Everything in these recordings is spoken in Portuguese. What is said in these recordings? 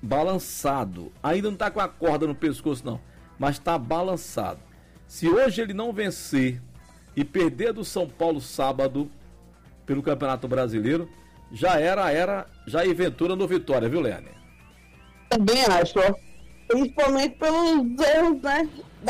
balançado. Ainda não está com a corda no pescoço, não, mas está balançado. Se hoje ele não vencer e perder do São Paulo sábado pelo Campeonato Brasileiro, já Jair Ventura no Vitória, viu, Lene? Também acho, ó. Principalmente pelos erros, né?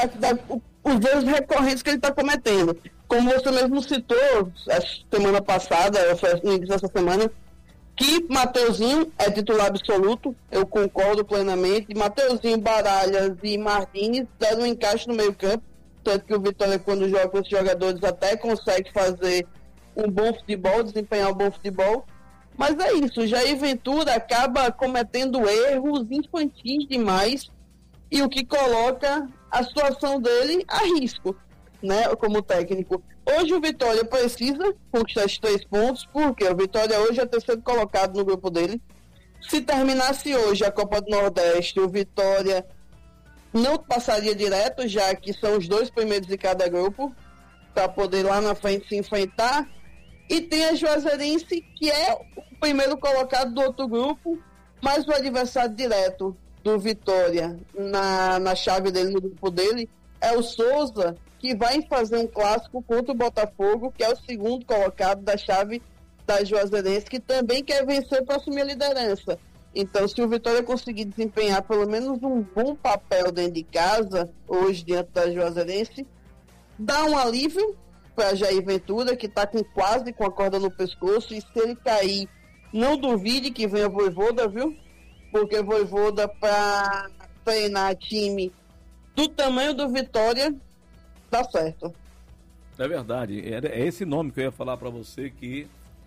Os erros recorrentes que ele está cometendo. Como você mesmo citou, a semana passada, no início dessa semana, que Mateuzinho é titular absoluto, eu concordo plenamente. Mateuzinho, Baralhas e Martins deram um encaixe no meio campo, tanto que o Vitória, quando joga com esses jogadores, até consegue fazer um bom futebol, desempenhar um bom futebol. Mas é isso, o Jair Ventura acaba cometendo erros infantis demais, e o que coloca a situação dele a risco, né, como técnico. Hoje o Vitória precisa conquistar esses 3 pontos, porque o Vitória hoje é o 3º colocado no grupo dele. Se terminasse hoje a Copa do Nordeste, o Vitória não passaria direto, já que são os 2 primeiros de cada grupo, para poder lá na frente se enfrentar. E tem a Juazeirense, que é o primeiro colocado do outro grupo, mas o adversário direto do Vitória na chave dele, no grupo dele, é o Souza, que vai fazer um clássico contra o Botafogo, que é o 2º colocado da chave da Juazeirense, que também quer vencer para assumir a liderança. Então, se o Vitória conseguir desempenhar pelo menos um bom papel dentro de casa, hoje diante da Juazeirense, dá um alívio para Jair Ventura, que está quase com a corda no pescoço, e se ele cair, não duvide que venha Vojvoda, viu? Porque Vojvoda, para treinar time do tamanho do Vitória, dá certo. É verdade, é esse nome que eu ia falar para você que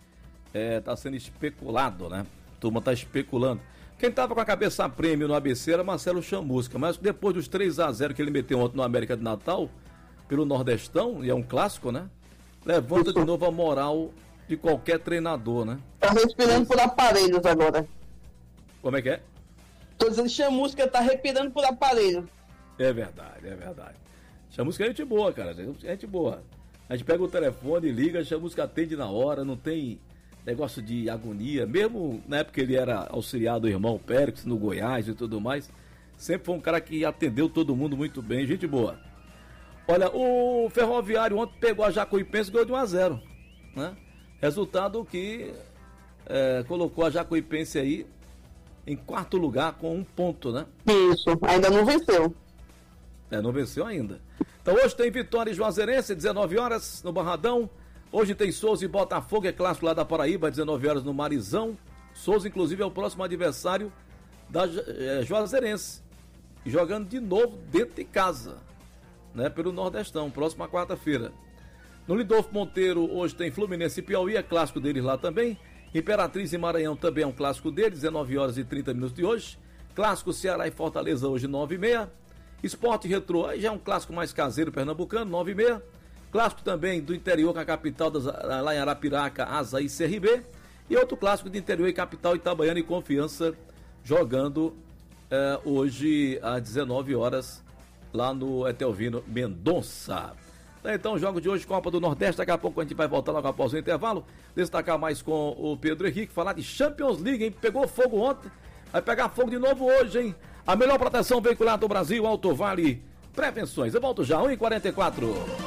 está sendo especulado, né? A turma está especulando. Quem estava com a cabeça a prêmio no ABC era Marcelo Chamusca, mas depois dos 3-0 que ele meteu ontem no América de Natal, pelo Nordestão, e é um clássico, né? Levanta de novo a moral de qualquer treinador, né? Tá respirando por aparelhos agora. Como é que é? Tô dizendo que Chamusca tá respirando por aparelhos. É verdade, é verdade. Chamusca é gente boa, cara, é gente boa. A gente pega o telefone, liga, Chamusca atende na hora, não tem negócio de agonia. Mesmo na época que ele era auxiliar do irmão Pérez no Goiás e tudo mais, sempre foi um cara que atendeu todo mundo muito bem, gente boa. Olha, o Ferroviário ontem pegou a Jacuipense e ganhou de 1-0, né? Resultado que colocou a Jacuipense aí em 4º lugar com 1 ponto, né? Isso, ainda não venceu. Não venceu ainda. Então hoje tem Vitória e Juazeirense, 19 horas no Barradão. Hoje tem Souza e Botafogo, é clássico lá da Paraíba, 19 horas no Marizão. Souza, inclusive, é o próximo adversário da Juazeirense, jogando de novo dentro de casa, né, pelo Nordestão, próxima quarta-feira. No Lidolfo Monteiro, hoje tem Fluminense e Piauí, é clássico deles lá também. Imperatriz e Maranhão também é um clássico deles, 19 horas e 30 minutos de hoje. Clássico Ceará e Fortaleza hoje, 9h30. Esporte Retrô, aí já é um clássico mais caseiro pernambucano, 9h30. Clássico também do interior com a capital lá em Arapiraca, Asa e CRB. E outro clássico de interior e capital, Itabaiana e Confiança, jogando hoje às 19 horas lá no Etelvino Mendonça. Então, o jogo de hoje, Copa do Nordeste, daqui a pouco a gente vai voltar logo após o intervalo, destacar mais com o Pedro Henrique, falar de Champions League, hein? Pegou fogo ontem, vai pegar fogo de novo hoje, hein? A melhor proteção veicular do Brasil, Alto Vale Prevenções. Eu volto já, 1h44.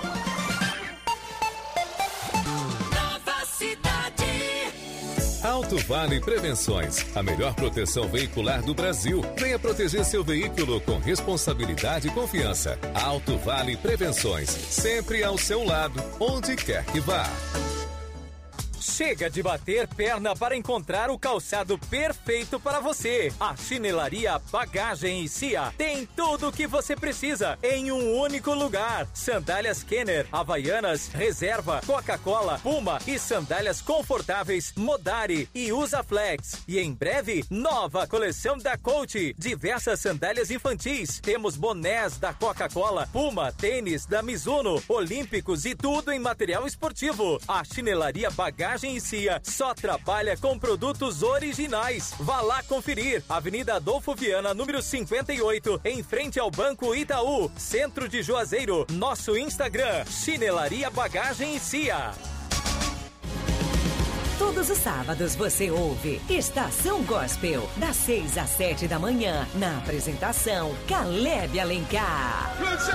Alto Vale Prevenções, a melhor proteção veicular do Brasil. Venha proteger seu veículo com responsabilidade e confiança. Alto Vale Prevenções, sempre ao seu lado, onde quer que vá. Chega de bater perna para encontrar o calçado perfeito para você. A Chinelaria Bagagem e Cia tem tudo o que você precisa em um único lugar. Sandálias Kenner, Havaianas, Reserva, Coca-Cola, Puma e sandálias confortáveis Modari e Usaflex. E em breve, nova coleção da Coach. Diversas sandálias infantis. Temos bonés da Coca-Cola, Puma, tênis da Mizuno, Olímpicos e tudo em material esportivo. A Chinelaria Bagagem e Cia só trabalha com produtos originais. Vá lá conferir. Avenida Adolfo Viana, número 58, em frente ao Banco Itaú, centro de Juazeiro. Nosso Instagram, Chinelaria Bagagem e Cia. Tudo Todos os sábados você ouve Estação Gospel, das 6 às 7 da manhã, na apresentação Caleb Alencar.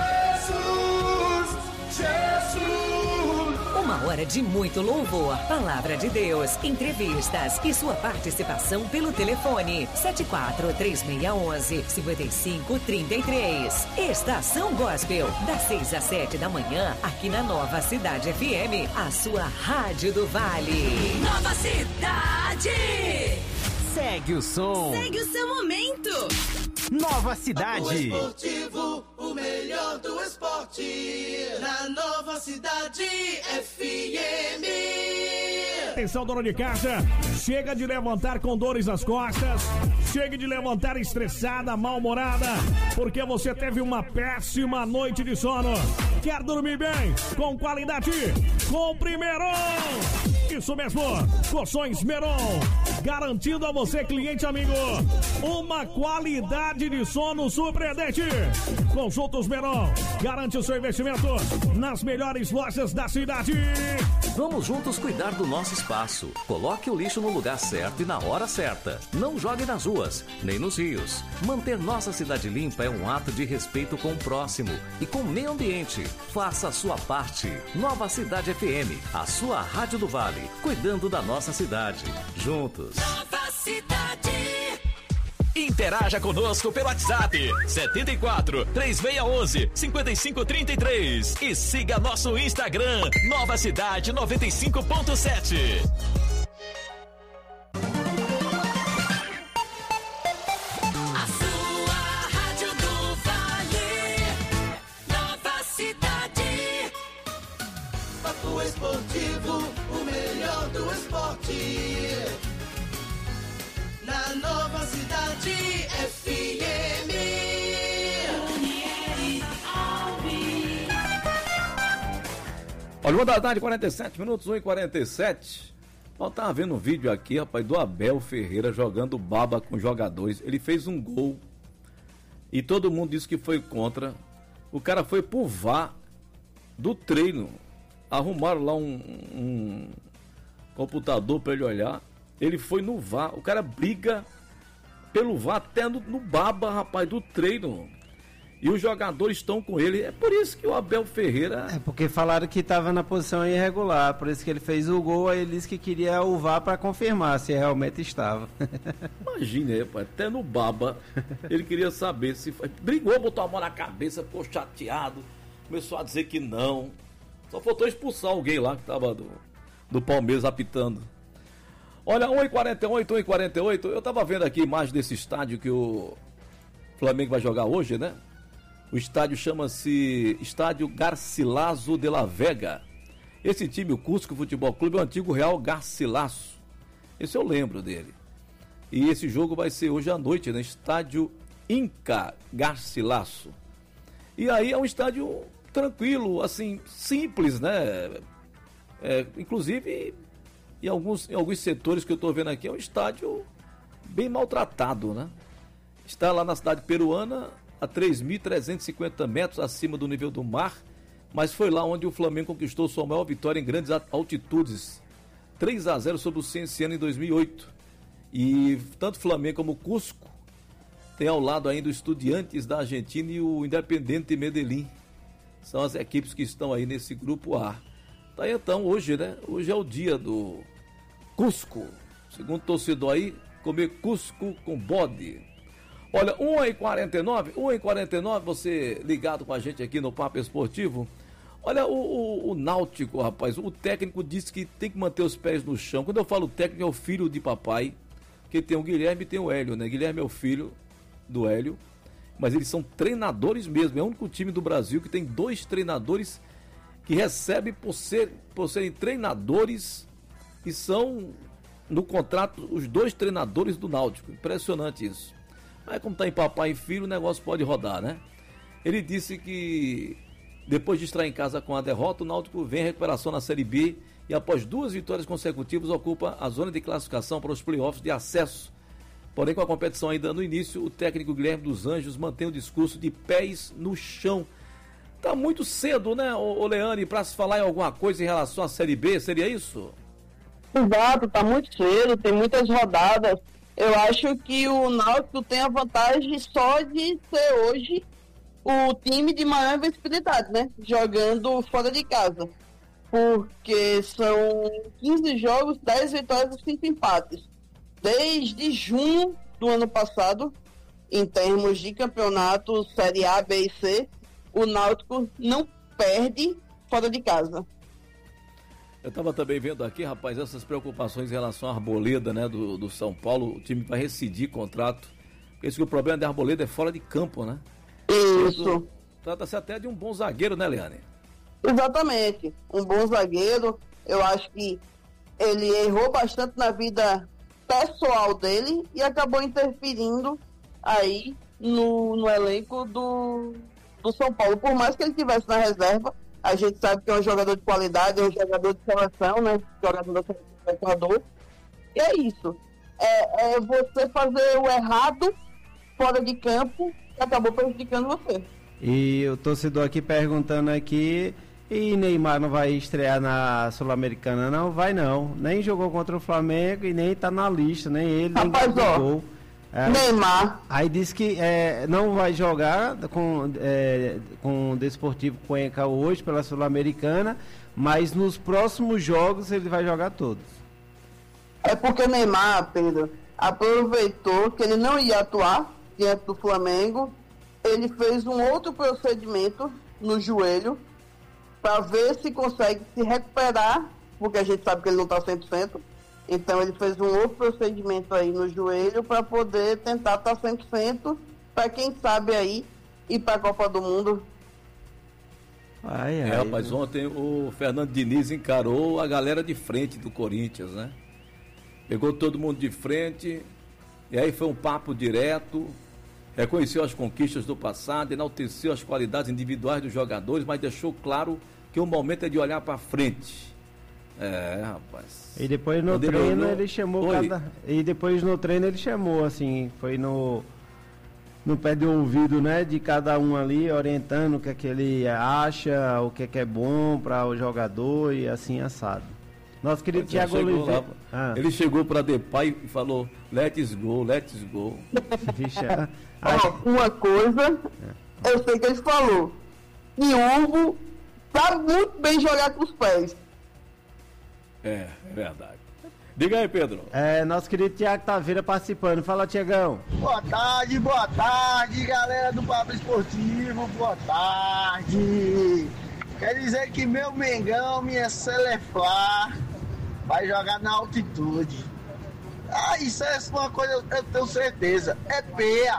Jesus! Uma hora de muito louvor, palavra de Deus, entrevistas e sua participação pelo telefone 74-3611-5533. Estação Gospel, das 6 às 7 da manhã, aqui na Nova Cidade FM, a sua rádio do Vale. Nova Cidade! Segue o som. Segue o seu momento. Nova Cidade. O esportivo, o melhor do esporte. Na Nova Cidade FM. Atenção, dona de casa. Chega de levantar com dores nas costas. Chega de levantar estressada, mal-humorada, porque você teve uma péssima noite de sono. Quer dormir bem, com qualidade? Compre Meron. Isso mesmo, Colchões Meron. Garantindo a você, cliente amigo, uma qualidade de sono surpreendente. Conjuntos Meron. Garante o seu investimento nas melhores lojas da cidade. Vamos juntos cuidar do nosso espaço. Coloque o lixo no lugar certo e na hora certa. Não jogue nas ruas, nem nos rios. Manter nossa cidade limpa é um ato de respeito com o próximo e com o meio ambiente. Faça a sua parte. Nova Cidade FM, a sua rádio do Vale, cuidando da nossa cidade. Juntos. Nova Cidade. Interaja conosco pelo WhatsApp 74-3611-5533 e siga nosso Instagram Nova Cidade 95.7. A sua rádio do Vale. Nova Cidade. Papo esportivo, o melhor do esporte. Na Nova Cidade FM. Olha, 1h47, 1h47. Eu tava vendo um vídeo aqui, rapaz, do Abel Ferreira jogando baba com jogadores. Ele fez um gol e todo mundo disse que foi contra. O cara foi pro VAR do treino. Arrumaram lá um computador pra ele olhar. Ele foi no VAR. O cara briga pelo VAR até no baba, rapaz, do treino. E os jogadores estão com ele. É por isso que o Abel Ferreira... É porque falaram que estava na posição irregular. Por isso que ele fez o gol. Aí ele disse que queria o VAR para confirmar se realmente estava. Imagina, rapaz, até no baba. Ele queria saber se foi. Brigou, botou a mão na cabeça, ficou chateado. Começou a dizer que não. Só faltou expulsar alguém lá que estava do Palmeiras apitando. Olha, 1h48. Eu tava vendo aqui imagem desse estádio que o Flamengo vai jogar hoje, né? O estádio chama-se Estádio Garcilaso de la Vega. Esse time, o Cusco Futebol Clube, é o antigo Real Garcilaso. Esse eu lembro dele. E esse jogo vai ser hoje à noite, né? Estádio Inca Garcilaso. E aí é um estádio tranquilo, assim, simples, né? Inclusive... Em alguns setores que eu estou vendo aqui, é um estádio bem maltratado, né? Está lá na cidade peruana, a 3.350 metros acima do nível do mar, mas foi lá onde o Flamengo conquistou sua maior vitória em grandes altitudes, 3-0 sobre o Cienciano em 2008. E tanto o Flamengo como o Cusco tem ao lado ainda o Estudiantes da Argentina e o Independiente Medellín. São as equipes que estão aí nesse grupo A. Tá aí então, hoje, né? Hoje é o dia do Cusco. Segundo o torcedor aí, comer Cusco com bode. Olha, 1h49, você ligado com a gente aqui no Papo Esportivo. Olha, o Náutico, rapaz, o técnico disse que tem que manter os pés no chão. Quando eu falo técnico, é o filho de papai, que tem o Guilherme e tem o Hélio, né? Guilherme é o filho do Hélio, mas eles são treinadores mesmo. É o único time do Brasil que tem 2 treinadores que recebe por serem treinadores e são, no contrato, os 2 treinadores do Náutico. Impressionante isso. Mas como está em papai e filho, o negócio pode rodar, né? Ele disse que depois de estar em casa com a derrota, o Náutico vem em recuperação na Série B e após 2 vitórias consecutivas ocupa a zona de classificação para os playoffs de acesso. Porém, com a competição ainda no início, o técnico Guilherme dos Anjos mantém o discurso de pés no chão. Tá muito cedo, né, ô Leane, para se falar em alguma coisa em relação à Série B, seria isso? Exato, tá muito cedo, tem muitas rodadas. Eu acho que o Náutico tem a vantagem só de ser hoje o time de maior visibilidade, né? Jogando fora de casa. Porque são 15 jogos, 10 vitórias e 5 empates. Desde junho do ano passado, em termos de campeonato Série A, B e C, o Náutico não perde fora de casa. Eu estava também vendo aqui, rapaz, essas preocupações em relação à Arboleda, né, do São Paulo. O time vai rescindir contrato. Porque esse que o problema da Arboleda é fora de campo, né? Isso. Trata-se até de um bom zagueiro, né, Leane? Exatamente. Um bom zagueiro. Eu acho que ele errou bastante na vida pessoal dele e acabou interferindo aí no elenco do São Paulo. Por mais que ele estivesse na reserva, a gente sabe que é um jogador de qualidade, é um jogador de seleção, né? Jogador da seleção do Equador. E é isso. É você fazer o errado fora de campo que acabou prejudicando você. E o torcedor aqui perguntando aqui, e Neymar não vai estrear na Sul-Americana? Não, vai não. Nem jogou contra o Flamengo e nem tá na lista, nem ele, nem jogou. Neymar. Aí disse que não vai jogar com o Desportivo Cuenca hoje pela Sul-Americana, mas nos próximos jogos ele vai jogar todos. É porque o Neymar, Pedro, aproveitou que ele não ia atuar diante do Flamengo, ele fez um outro procedimento no joelho para ver se consegue se recuperar, porque a gente sabe que ele não está 100%. Então ele fez um outro procedimento aí no joelho para poder tentar estar 100%, para quem sabe aí ir para a Copa do Mundo. Rapaz, ontem o Fernando Diniz encarou a galera de frente do Corinthians, né? Pegou todo mundo de frente, e aí foi um papo direto, reconheceu as conquistas do passado, enalteceu as qualidades individuais dos jogadores, mas deixou claro que o momento é de olhar para frente. Rapaz. E depois no treino ele chamou E depois no treino ele chamou, assim, foi no pé de ouvido, né, de cada um ali, orientando o que é que ele acha, o que é bom para o jogador e assim assado. Nosso querido Thiago Oliveira. Ele chegou para Depay e falou: let's go, let's go. Vixa. Uma coisa, eu sei que ele falou, que Hugo sabe muito bem jogar com os pés. É verdade. Diga aí, Pedro. Nosso querido Tiago Taveira participando. Fala, Tiagão. Boa tarde, galera do Papo Esportivo. Boa tarde. Quer dizer que meu Mengão, minha Celeflá, vai jogar na altitude. Isso é uma coisa, eu tenho certeza. É peia.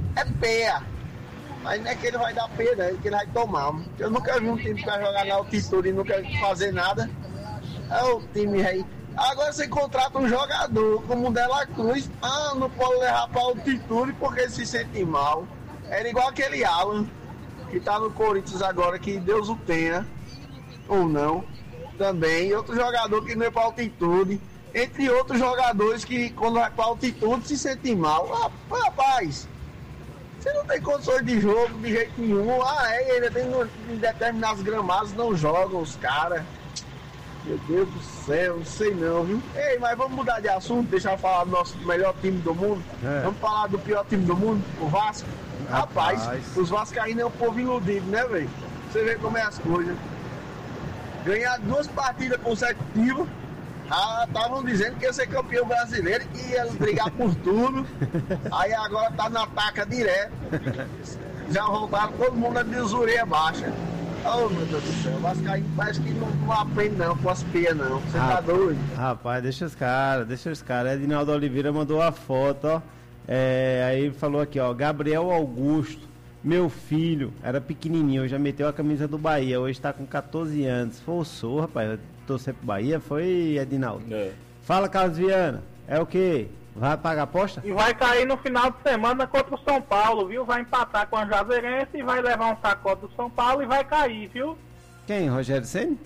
Mas não é que ele vai dar peia, é que ele vai tomar. Eu nunca vi um time que vai jogar na altitude e nunca fazer nada. É o time aí. Agora você contrata um jogador como o Dela Cruz, não pode levar pra altitude porque se sente mal. Era igual aquele Alan, que tá no Corinthians agora, que Deus o tenha, ou não, também. E outro jogador que não é pra altitude, entre outros jogadores que quando vai pra altitude se sentem mal. Rapaz, você não tem condições de jogo de jeito nenhum. Ainda tem em determinados gramados, não jogam os caras. Meu Deus do céu, não sei não, viu? Ei, mas vamos mudar de assunto, deixar eu falar do nosso melhor time do mundo. Vamos falar do pior time do mundo, o Vasco. Rapaz, os vascaínos é um povo iludido, né, velho? Você vê como é as coisas. Ganhar 2 partidas consecutivas, estavam dizendo que ia ser campeão brasileiro, que ia brigar por tudo. Aí agora tá na taca direto. Já voltaram todo mundo de usureia baixa. Oh, meu Deus do céu, o Vascaíno parece que não aprende não com as peias não, você tá doido? Rapaz, deixa os caras. Edinaldo Oliveira mandou a foto, ó. Aí falou aqui, ó, Gabriel Augusto, meu filho, era pequenininho, já meteu a camisa do Bahia, hoje tá com 14 anos. Forçou, rapaz, torcer pro Bahia, foi, Edinaldo? Fala, Carlos Viana, é o quê? Vai pagar a aposta? E vai cair no final de semana contra o São Paulo, viu? Vai empatar com a Juazeirense e vai levar um sacode do São Paulo e vai cair, viu? Quem? Rogério Ceni?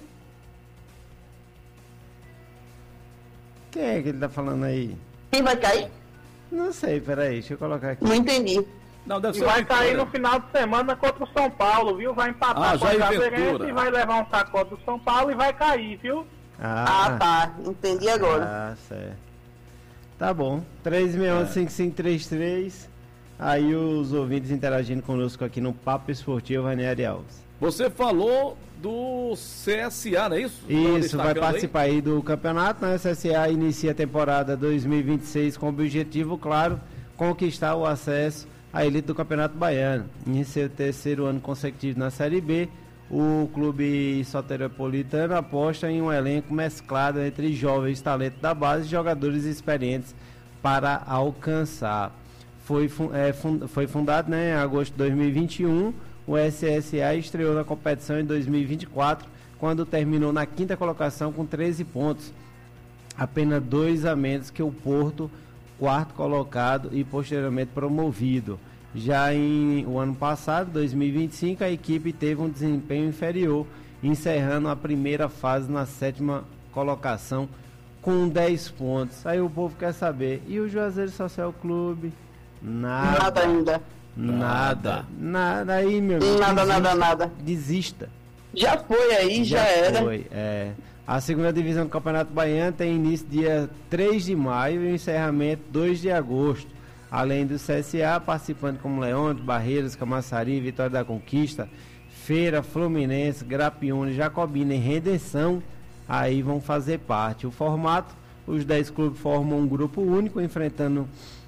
Quem é que ele tá falando aí? Quem vai cair? Não sei, peraí, deixa eu colocar aqui. Não entendi. Não, deve e vai cair no final de semana contra o São Paulo, viu? Vai empatar com a Juazeirense e vai levar um sacode do São Paulo e vai cair, viu? Tá. Entendi agora. Ah, certo. Tá bom. 361-5533. Aí os ouvintes interagindo conosco aqui no Papo Esportivo, Ranieri Alves. Você falou do CSA, não é isso? Isso, vai participar aí do campeonato, né? O CSA inicia a temporada 2026 com o objetivo, claro, conquistar o acesso à elite do Campeonato Baiano. Em seu terceiro ano consecutivo na Série B, o clube soteropolitano aposta em um elenco mesclado entre jovens talentos da base e jogadores experientes para alcançar. Foi fundado, né, em agosto de 2021. O SSA estreou na competição em 2024, quando terminou na quinta colocação com 13 pontos. Apenas 2 a menos que o Porto, quarto colocado e posteriormente promovido. Já em o ano passado, 2025, a equipe teve um desempenho inferior, encerrando a primeira fase na 7ª colocação com 10 pontos. Aí o povo quer saber, e o Juazeiro Social Clube? Nada ainda. Nada aí, meu amigo. Nada. Desista. Já foi aí, já era. Foi, A segunda divisão do Campeonato Baiano tem início dia 3 de maio e encerramento 2 de agosto. Além do CSA, participando como Leões, Barreiras, Camaçari, Vitória da Conquista, Feira, Fluminense, Grapiúna, Jacobina e Redenção, aí vão fazer parte. O formato, os 10 clubes formam um grupo único, enfrentando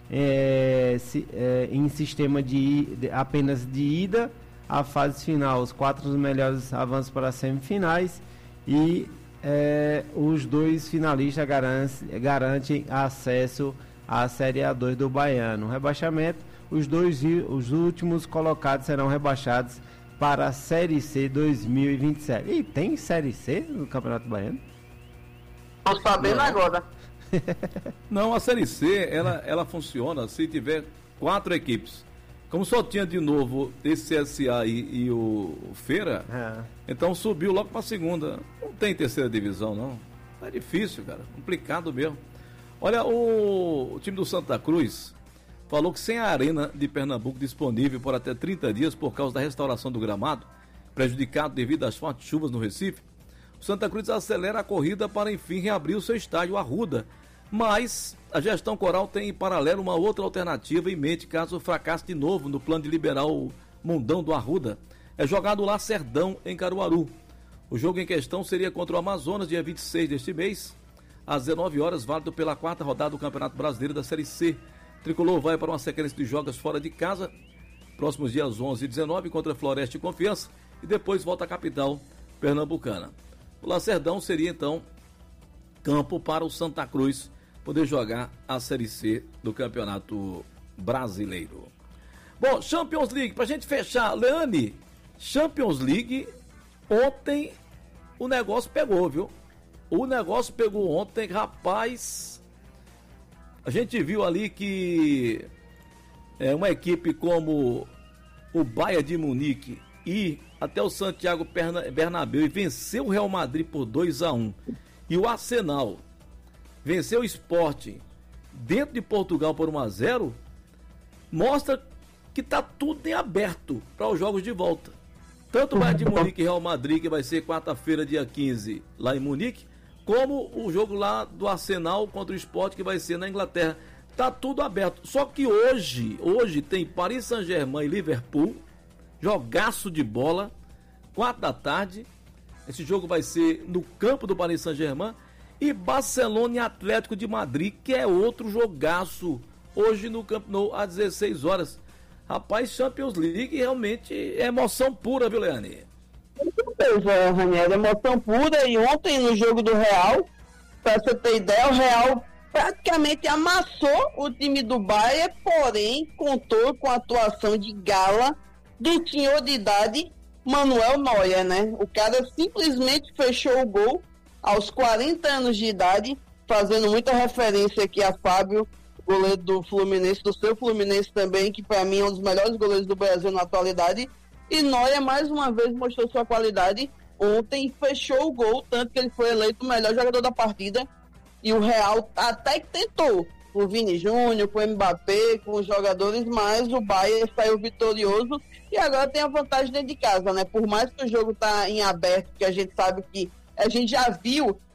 em sistema apenas de ida à fase final. Os 4 melhores avançam para as semifinais e os 2 finalistas garantem acesso à Série A2 do Baiano. No rebaixamento, os últimos colocados serão rebaixados para a Série C 2027. E tem Série C no Campeonato Baiano? Estou sabendo agora. Não, a Série C, ela funciona se tiver 4 equipes. Como só tinha de novo esse CSA e o Feira, então subiu logo para a segunda. Não tem terceira divisão, não. É difícil, cara. Complicado mesmo. Olha, o time do Santa Cruz falou que sem a Arena de Pernambuco disponível por até 30 dias por causa da restauração do gramado, prejudicado devido às fortes chuvas no Recife, o Santa Cruz acelera a corrida para enfim reabrir o seu estádio Arruda. Mas a gestão Coral tem em paralelo uma outra alternativa em mente caso fracasse de novo no plano de liberar o Mundão do Arruda. É jogado o Lacerdão em Caruaru. O jogo em questão seria contra o Amazonas, dia 26 deste mês, às 19 horas, válido pela 4ª rodada do Campeonato Brasileiro da Série C. Tricolor vai para uma sequência de jogos fora de casa, próximos dias 11 e 19, contra Floresta e Confiança, e depois volta à capital pernambucana. O Lacerdão seria, então, campo para o Santa Cruz poder jogar a Série C do Campeonato Brasileiro. Bom, Champions League, pra gente fechar, Leane, Champions League, ontem o negócio pegou, viu? O negócio pegou ontem, rapaz. A gente viu ali que uma equipe como o Bayern de Munique e até o Santiago Bernabéu e venceu o Real Madrid por 2-1. E o Arsenal venceu o Sport dentro de Portugal por 1-0, mostra que está tudo em aberto para os jogos de volta. Tanto o Bayern de Munique e Real Madrid, que vai ser quarta-feira, dia 15, lá em Munique, como o jogo lá do Arsenal contra o Sport, que vai ser na Inglaterra. Está tudo aberto. Só que hoje tem Paris Saint-Germain e Liverpool, jogaço de bola, 4 da tarde. Esse jogo vai ser no campo do Paris Saint-Germain. E Barcelona e Atlético de Madrid, que é outro jogaço, hoje no Camp Nou, às 16 horas. Rapaz, Champions League realmente é emoção pura, viu, Leane? Pois é, Ranieri, emoção pura. E ontem no jogo do Real, pra você ter ideia, o Real praticamente amassou o time do Bayern, porém contou com a atuação de gala do senhor de idade Manuel Neuer, né? O cara simplesmente fechou o gol aos 40 anos de idade, fazendo muita referência aqui a Fábio, goleiro do Fluminense, do seu Fluminense também, que para mim é um dos melhores goleiros do Brasil na atualidade. E Neuer mais uma vez mostrou sua qualidade ontem e fechou o gol, tanto que ele foi eleito o melhor jogador da partida. E o Real até que tentou, com o Vini Júnior, com o Mbappé, com os jogadores, mas o Bayern saiu vitorioso e agora tem a vantagem dentro de casa, né? Por mais que o jogo tá em aberto, que a gente sabe que a gente já viu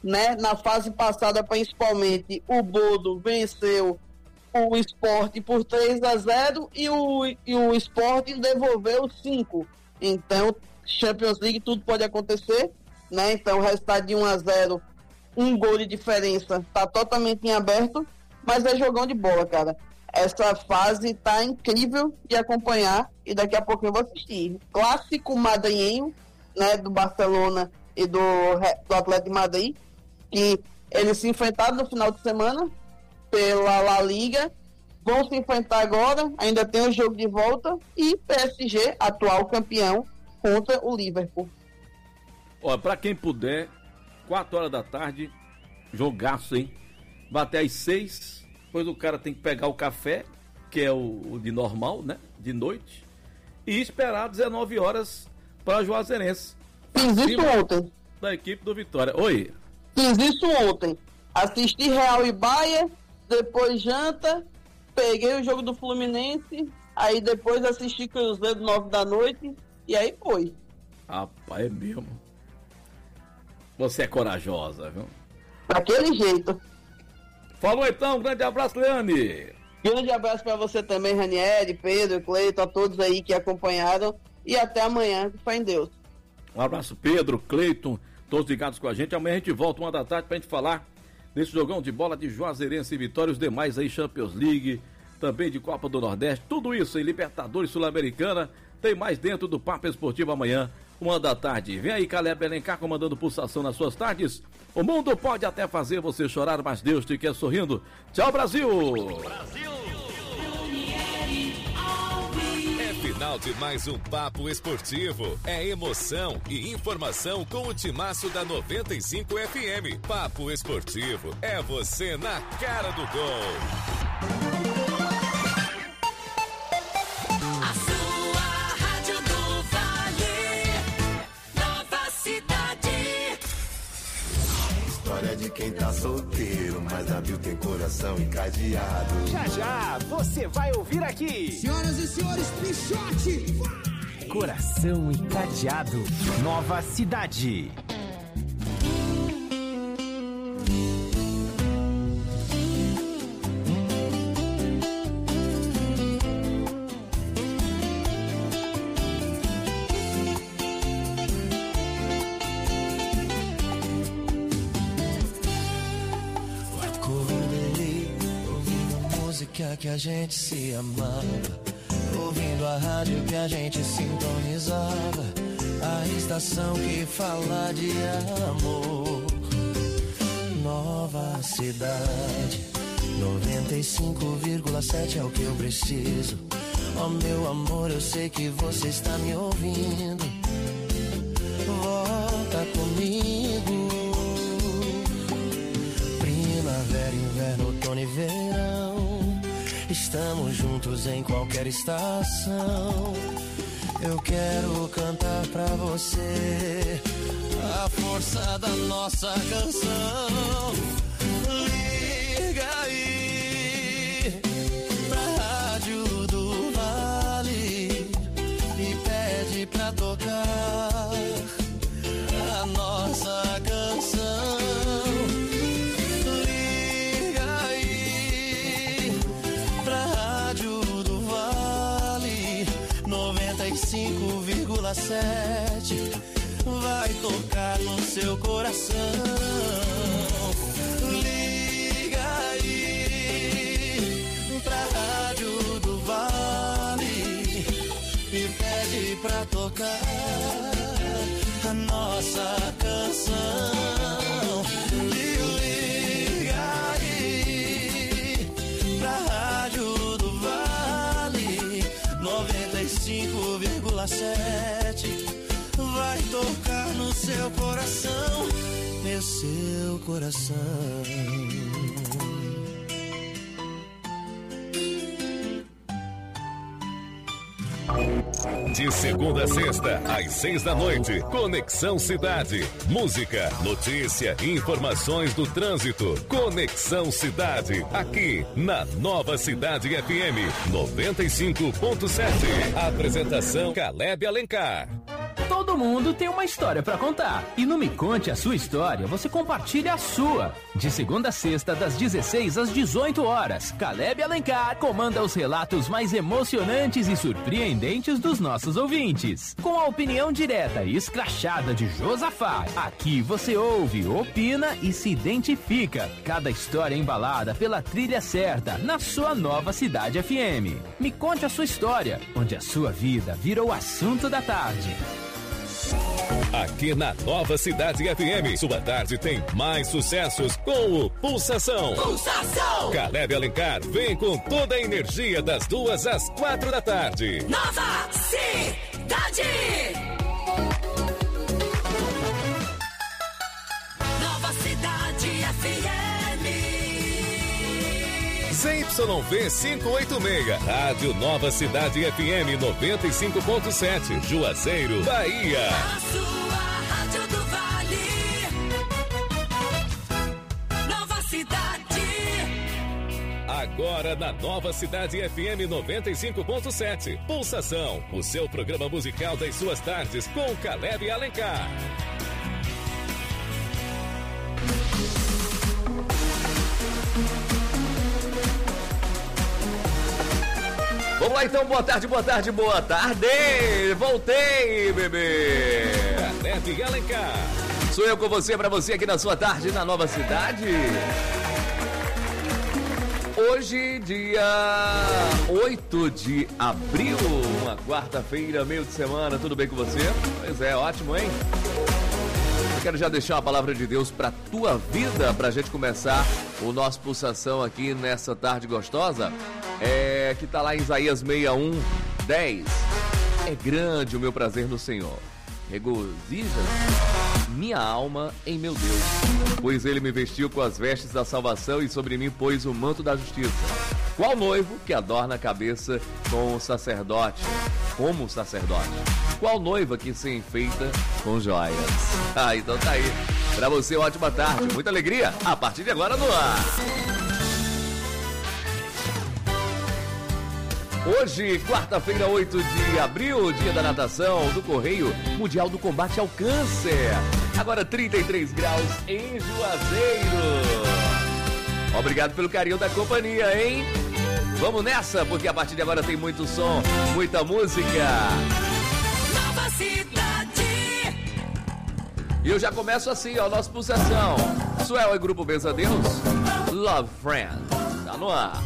né? Na fase passada, principalmente, o Bodo venceu o Sport por 3-0 e o Sport devolveu 5. Então, Champions League, tudo pode acontecer, né? Então, o resultado de 1-0, um gol de diferença, tá totalmente em aberto, mas é jogão de bola, cara. Essa fase tá incrível de acompanhar e daqui a pouco eu vou assistir. Clássico madrilenho, né? Do Barcelona e do Atlético de Madrid, que eles se enfrentaram no final de semana pela La Liga, vão se enfrentar agora, ainda tem o jogo de volta, e PSG, atual campeão, contra o Liverpool. Olha, pra quem puder, 4 horas da tarde, jogaço, hein? Bater às 6, depois o cara tem que pegar o café, que é o de normal, né? De noite, e esperar 19 horas para Juazeirense. Fiz isso ontem. Da equipe do Vitória. Oi. Fiz isso ontem. Assisti Real e Bahia, depois janta, peguei o jogo do Fluminense, aí depois assisti Cruzeiro 9 da noite, e aí foi. Rapaz, é mesmo. Você é corajosa, viu? Daquele jeito. Falou então, grande abraço, Leane. Grande abraço para você também, Ranieri, Pedro, Cleiton, a todos aí que acompanharam, e até amanhã, que fé em Deus. Um abraço, Pedro, Cleiton, todos ligados com a gente. Amanhã a gente volta 1 da tarde pra gente falar desse jogão de bola de Juazeirense e Vitória, os demais aí, Champions League, também de Copa do Nordeste, tudo isso em Libertadores Sul-Americana. Tem mais dentro do Papo Esportivo amanhã, 1 da tarde. Vem aí, Caleb Alencar comandando Pulsação nas suas tardes. O mundo pode até fazer você chorar, mas Deus te quer sorrindo. Tchau, Brasil! É final de mais um Papo Esportivo. É emoção e informação com o timaço da 95 FM. Papo Esportivo é você na cara do gol. A sua Rádio do Vale, Nova Cidade. História de quem tá solteiro, mas abriu tem coração encadeado. Já já você vai ouvir aqui. Senhoras e senhores, Pichote. Coração encadeado. Nova Cidade. Que a gente se amava, ouvindo a rádio que a gente sintonizava, a estação que fala de amor. Nova Cidade 95,7 é o que eu preciso. Oh meu amor, eu sei que você está me ouvindo. Volta comigo. Primavera, inverno, outono e verão, estamos juntos em qualquer estação. Eu quero cantar pra você a força da nossa canção. Liga aí pra Rádio do Vale e pede pra tocar a nossa canção. Vai tocar no seu coração. Liga aí pra Rádio do Vale e pede pra tocar a nossa canção. Liga aí pra Rádio do Vale 95,7. Vai tocar no seu coração, meu seu coração. De segunda a sexta, às 6 da noite, Conexão Cidade. Música, notícia, informações do trânsito. Conexão Cidade, aqui na Nova Cidade FM 95.7. Apresentação Caleb Alencar. Todo mundo tem uma história pra contar. E no Me Conte a Sua História, você compartilha a sua. De segunda a sexta, das 16 às 18 horas, Caleb Alencar comanda os relatos mais emocionantes e surpreendentes dos nossos ouvintes. Com a opinião direta e escrachada de Josafá, aqui você ouve, opina e se identifica. Cada história embalada pela trilha certa, na sua Nova Cidade FM. Me Conte a Sua História, onde a sua vida virou assunto da tarde. Aqui na Nova Cidade FM, sua tarde tem mais sucessos com o Pulsação. Pulsação! Caleb Alencar vem com toda a energia das 2 às 4 da tarde. Nova Cidade! Nova Cidade FM. ZYV 586, Rádio Nova Cidade FM 95.7, Juazeiro, Bahia. A sua Rádio do Vale. Nova Cidade. Agora na Nova Cidade FM 95.7, Pulsação, o seu programa musical das suas tardes com Caleb Alencar. Vamos lá então, boa tarde, boa tarde, boa tarde! Voltei, bebê! Caleb Alencar. Sou eu com você, pra você aqui na sua tarde, na Nova Cidade. Hoje, dia 8 de abril, uma quarta-feira, meio de semana, tudo bem com você? Pois é, ótimo, hein? Eu quero já deixar uma palavra de Deus pra tua vida, pra gente começar o nosso Pulsação aqui nessa tarde gostosa. Que tá lá em Isaías 61:10. É grande o meu prazer no Senhor. Regozija minha alma em meu Deus, pois ele me vestiu com as vestes da salvação e sobre mim pôs o manto da justiça. Qual noivo que adorna a cabeça com o sacerdote, como o sacerdote? Qual noiva que se enfeita com joias? Então tá aí. Pra você, ótima tarde, muita alegria. A partir de agora no ar. Hoje, quarta-feira, 8 de abril, dia da natação, do Correio Mundial do Combate ao Câncer. Agora 33 graus em Juazeiro. Obrigado pelo carinho da companhia, hein? Vamos nessa, porque a partir de agora tem muito som, muita música. Nova Cidade. E eu já começo assim, ó, nossa pulsação. Suel e Grupo Benza Deus, Love Friend. Tá no ar.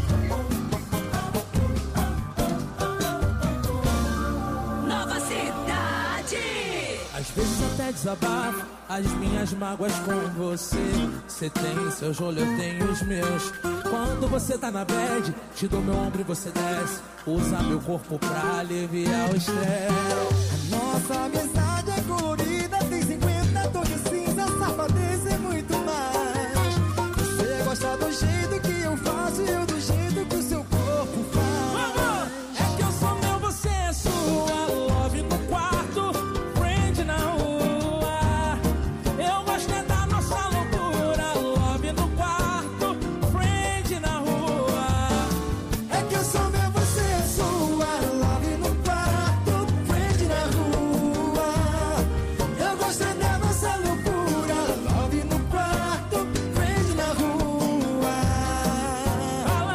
Às vezes até desabafo as minhas mágoas com você. Você tem seus rolos, eu tenho os meus. Quando você tá na bad, te dou meu ombro e você desce. Usa meu corpo pra aliviar o estresse. A nossa amizade é colorida, tem 50 tons de cinza, safadeza e muito mais. Você gosta do jeito que eu faço e eu do jeito que o seu corpo faz. É que eu sou meu, você é sua. Love no quarto, friend na rua. Eu gosto é da nossa loucura. Love no quarto, friend na rua. É que eu sou meu, você é sua. Love no quarto, friend na rua. Eu gosto é da nossa loucura. Love no quarto, friend na rua.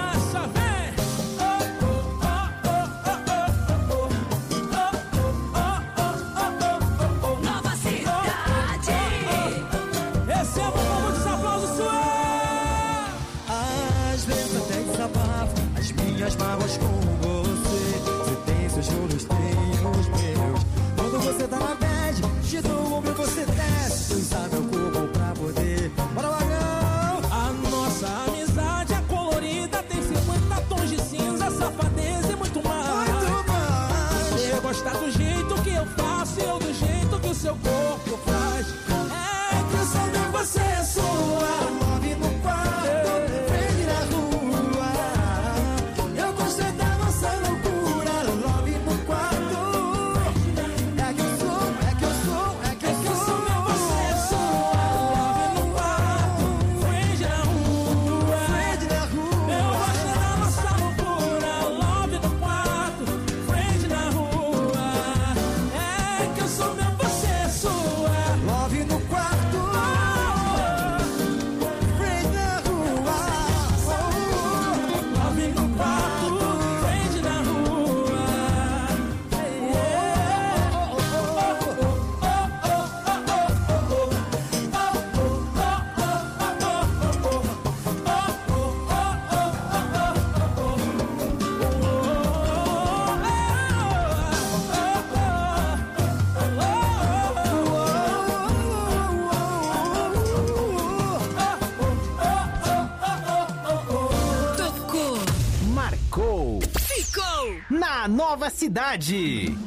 Nova Cidade.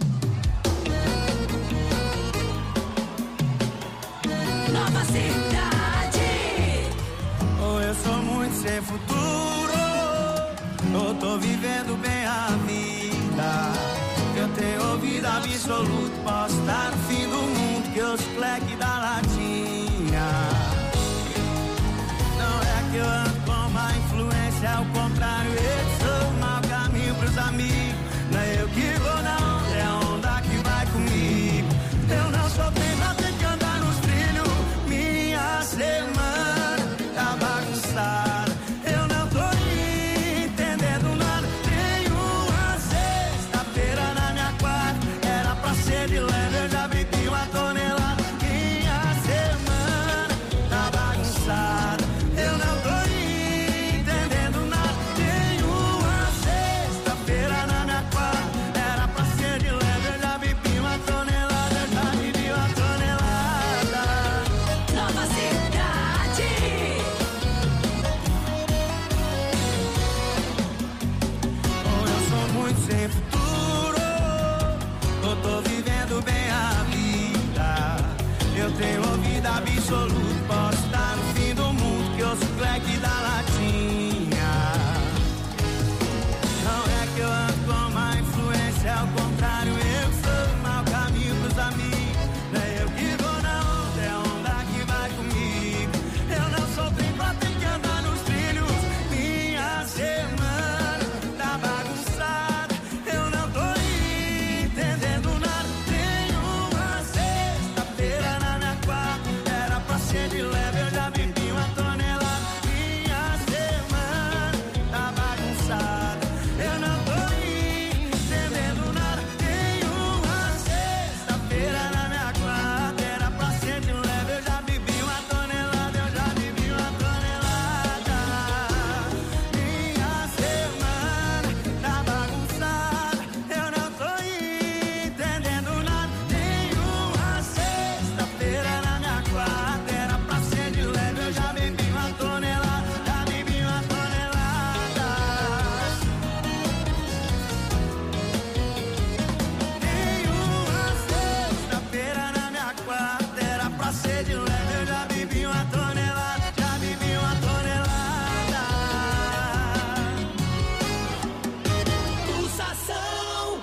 Nova Cidade. Oh, eu sou muito sem futuro. Eu tô vivendo bem a vida. Eu tenho ouvido absoluto. Posso estar no fim do mundo, que eu sou moleque da latinha. Não é que eu ando com má influência, ao contrário, eu sou um mau caminho pros amigos. Não é eu que vou na onda, é a onda que vai comigo. Eu não sou bem pra ter que andar nos trilhos. Minha semana tá bagunçada. Eu não tô entendendo nada. Tenho uma sexta-feira na minha quarta. Era pra ser de leve, eu já bebi uma tonelada. Minha semana tá bagunçada. Eu não tô entendendo nada. Tenho uma sexta-feira na minha quarta. Era pra ser de leve, eu já bebi uma tonelada. Eu já bebi uma tonelada. Nova Cidade. Oh, eu sou muito sem futuro. Eu tô vivendo bem a vida. Eu tenho ouvido absoluto. Posso estar no fim do mundo, que eu sou moleque da latinha. Não é que eu ando com má influência, ao contrário, eu sou um mau caminho pros amigos. Não é eu que vou na onda, é a onda que vai comigo. Eu não sou trem pra ter que andar nos trilhos. Minha semana tá bagunçada. Eu não tô entendendo nada. Tenho uma sexta-feira na minha quarta. Era pra ser de leve, eu já bebi uma tonelada. Minha semana tá bagunçada. Eu não tô entendendo nada. Tenho uma sexta-feira na minha quarta. Era pra ser de leve, eu já bebi uma tonelada. Eu já bebi uma tonelada. Minha semana tá bagunçada. Eu não tô entendendo nada. Tenho uma sexta-feira na minha quarta. Era pra ser de leve, eu já bebi uma tonelada. Já bebi uma tonelada. Tenho uma sexta-feira na minha quarta. Era pra ser de leve, eu já bebi uma tonelada. Já bebi uma tonelada. Pulsação.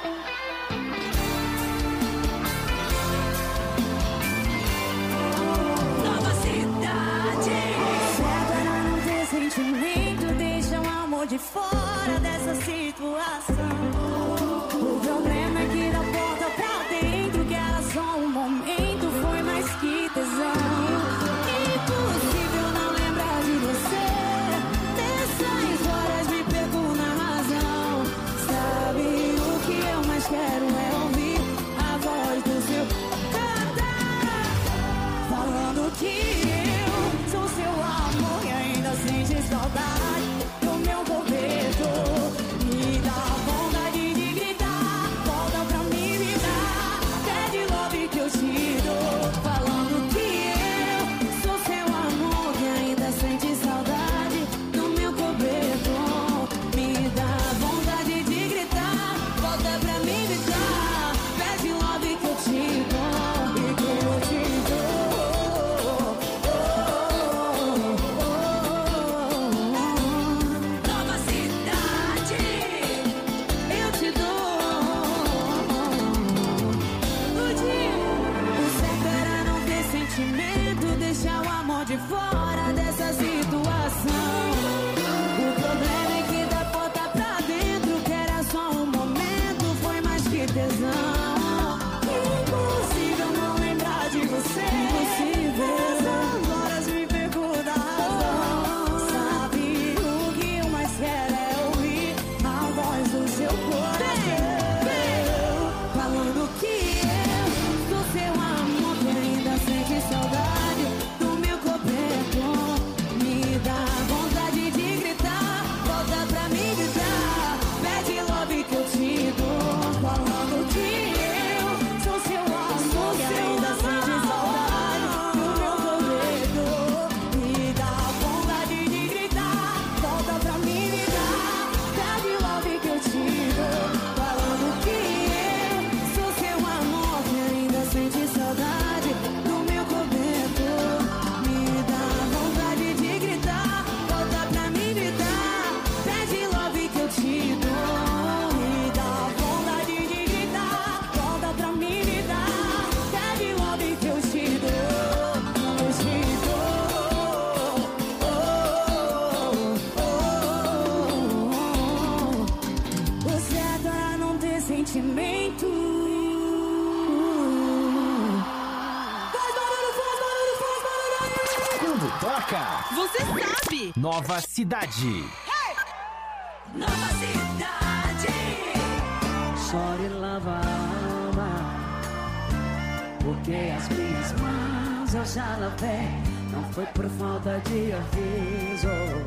Nova Cidade. Certo era não ter sentimento, deixa o amor de fora dessa situação. O problema é que da porta pra dentro, que era só um momento, foi mais que tesão. Impossível não lembrar de você. Nessas horas me perco na razão. Sabe o que eu mais quero é ouvir a voz do seu cantar, falando que eu sou seu amor e ainda sente saudade do meu cobertor. Me dá vontade de gritar, volta pra mim me dar, pede love que eu te dou. Falando que eu sou seu amor e ainda sente saudade do meu cobertor. Me dá vontade de gritar, volta pra mim me dar, pede love que eu te dou e que eu te dou. Nova Cidade. Eu te dou. O certo era não ter sentimento, deixar o amor de fora dessa situação. O problema é que da porta pra dentro, que era só um momento, foi mais que tesão. Impossível não lembrar de você. Impossível. Essas horas me perco da razão. Sabe o que eu mais quero é ouvir a voz do seu coração. Falando que eu sou seu amor que ainda sente saudade do meu cobertor. Me dá vontade de gritar, volta pra mim gritar, pede love que eu te dou. Falando que sentimento. Quando toca, Você sabe. Nova Cidade. Nova Cidade. Chore e lava a alma, porque as minhas mãos eu já lavei. Não foi por falta de aviso,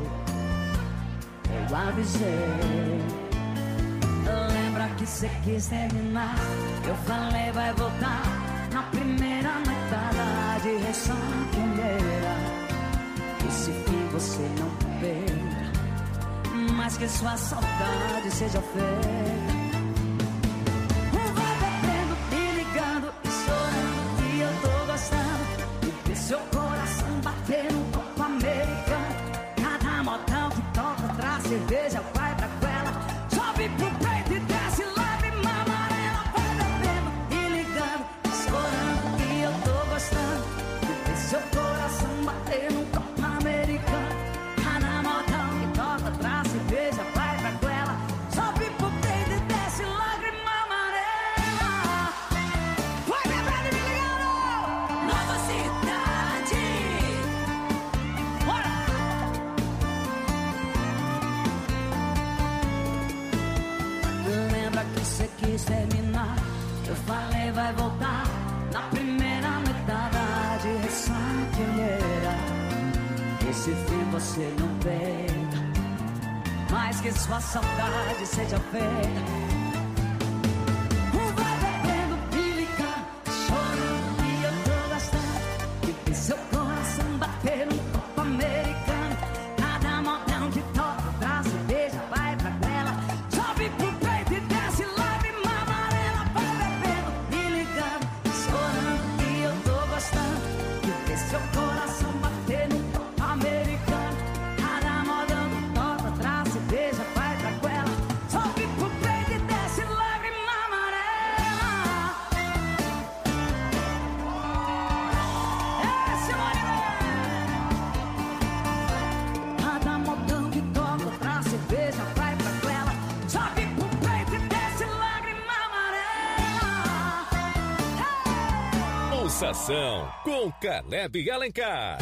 eu avisei. Lembra que cê quis terminar, eu falei vai voltar na primeira metade, ressaqueira. Esse fim você não perca, mas que sua saudade seja feita. Vai bebendo, me ligando e chorando, que eu tô gostando de ver seu coração bater no copo americano. Cada modão que toca traz cerveja, vai pra goela, sobe pro peito e desce lágrima amarela. Vai bebendo, me ligando e chorando, que eu tô gostando de ver seu coração bater no copo americano. Cada modão que toca traz cerveja, vai pra goela, sobe pro peito e desce lágrima amarela. Vai bebendo e me ligando. Nova Cidade. Lembra que cê quis terminar, eu falei vai voltar na primeira metade, ressaqueira. Esse fim você não perca, mas que sua saudade seja feita. Vai bebendo, me ligando, chorando, e eu tô gastando de ver seu coração bater no copo americano. Cada modão que toca traz cerveja, vai pra goela, sobe pro peito e desce lágrima amarela. Vai bebendo, me ligando, chorando, e eu tô gostando de ver seu coração bater no copo americano. Cada modão que toca traz cerveja, vai pra goela, sobe pro peito e desce lágrima amarela. Esse é o cada modão que toca traz cerveja, vai pra goela, sobe pro peito e desce lágrima amarela. Pulsação com Caleb e Alencar.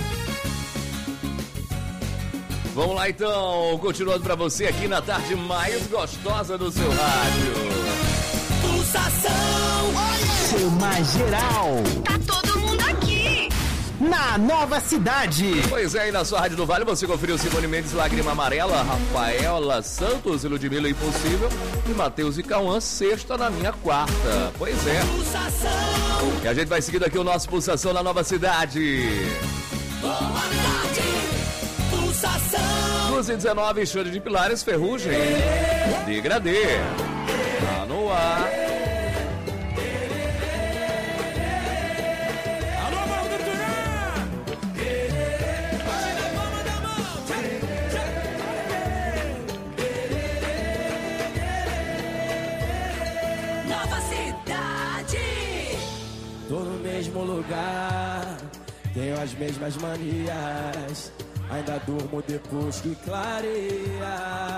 Vamos lá então, continuando pra você aqui na tarde mais gostosa do seu rádio. Pulsação, seu mais geral. Tá todo mundo aqui. Na Nova Cidade. Pois é, e na sua Rádio do Vale você conferiu Simone Mendes, Lágrima Amarela, Rafaela Santos e Ludmilla Impossível, e Matheus e Cauã, Sexta na Minha Quarta. Pois é. Pulsação. E a gente vai seguindo aqui o nosso Pulsação na Nova Cidade. Boa tarde. Pulsação. 12h19, Xande de Pilares, Ferrugem. Degradê. Tá no ar. Nova Cidade. Tô no mesmo lugar, tenho as mesmas manias, ainda durmo depois que clareia.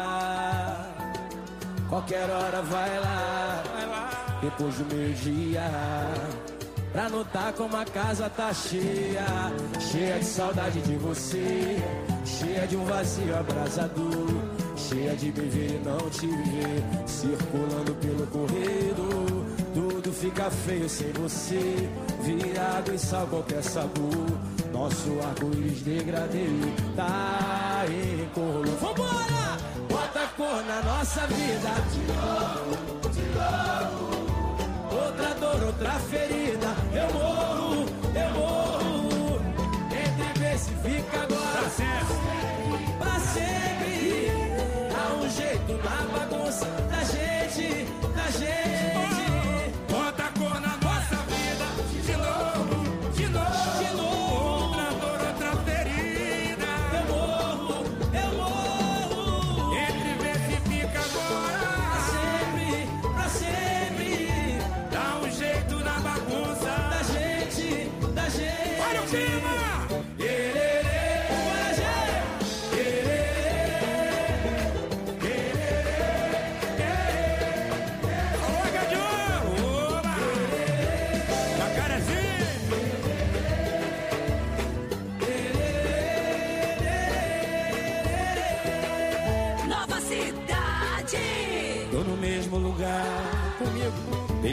Qualquer hora vai lá, depois do meio-dia, pra notar como a casa tá cheia. Cheia de saudade de você, cheia de um vazio abrasador, cheia de me ver e não te ver, circulando pelo corredor. Tudo fica feio sem você, virado em sal qualquer sabor. Nosso arco-íris degradê tá em cor. Vambora! Bota cor na nossa vida. De novo. Outra dor, outra ferida. Eu morro. Entre ver se fica agora. Pra sempre. Dá um jeito na bagunça da gente. Bota cor na nossa vida. De novo. Outra dor, outra ferida. Eu morro. Entre ver se fica agora. Pra sempre. Dá um jeito na bagunça.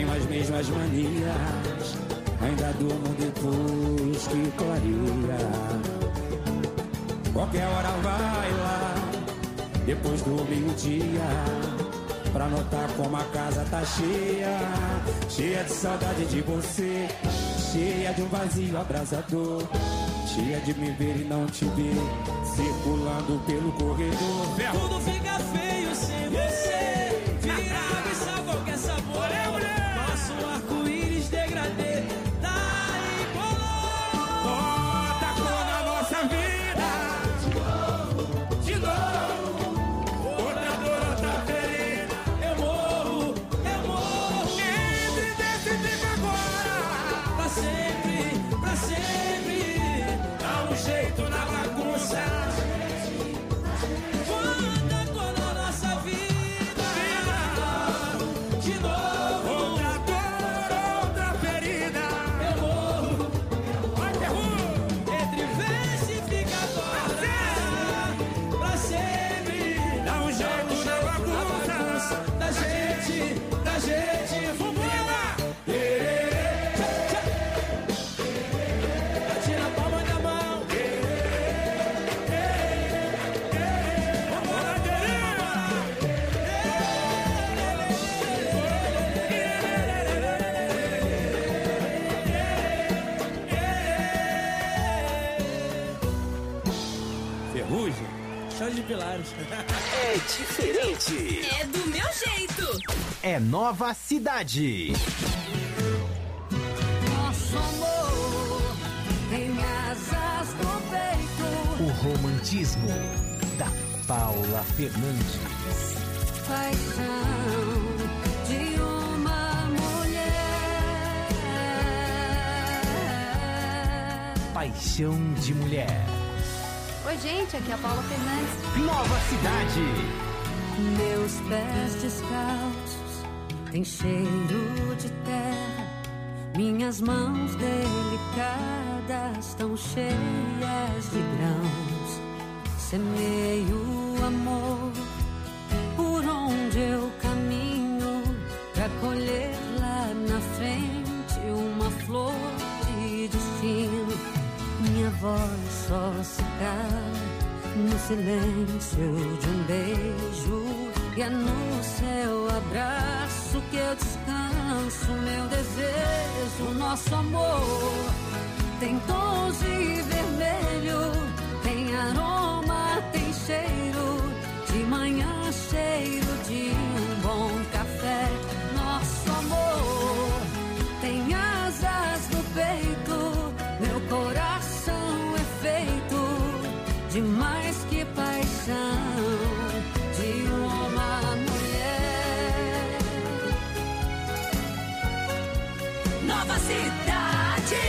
tenho as mesmas manias, ainda durmo depois que clareia. Qualquer hora vai lá, depois do meio-dia, pra notar como a casa tá cheia, cheia de saudade de você, cheia de um vazio abrasador, cheia de me ver e não te ver, circulando pelo corredor. Tudo fica feio sem você, vira água e sabor, quer sabor, é mulher. Nosso arco-íris degradê, tá aí, bota a cor na nossa vida, de novo, outra dor, outra ferida, eu morro, entre desse tempo agora, pra sempre, dá um jeito na bagunça. de Pilares. É diferente. É do meu jeito. É Nova Cidade. Nosso amor tem asas no peito. O romantismo da Paula Fernandes. Paixão de uma mulher. Paixão de mulher. Oi, gente, aqui é a Paula Fernandes. Nova Cidade. Meus pés descalços têm cheiro de terra. Minhas mãos delicadas tão cheias de grãos. Semeio amor por onde eu caminho, pra colher lá na frente uma flor de destino. Minha voz só se cala no silêncio de um beijo, e é no seu abraço que eu descanso meu desejo. Nosso amor tem tons de vermelho, tem aroma, tem cheiro, de manhã cheiro de um bom café. Nosso amor tem asas no peito, meu coração é feito de mais que paixão, de uma mulher. Nova Cidade.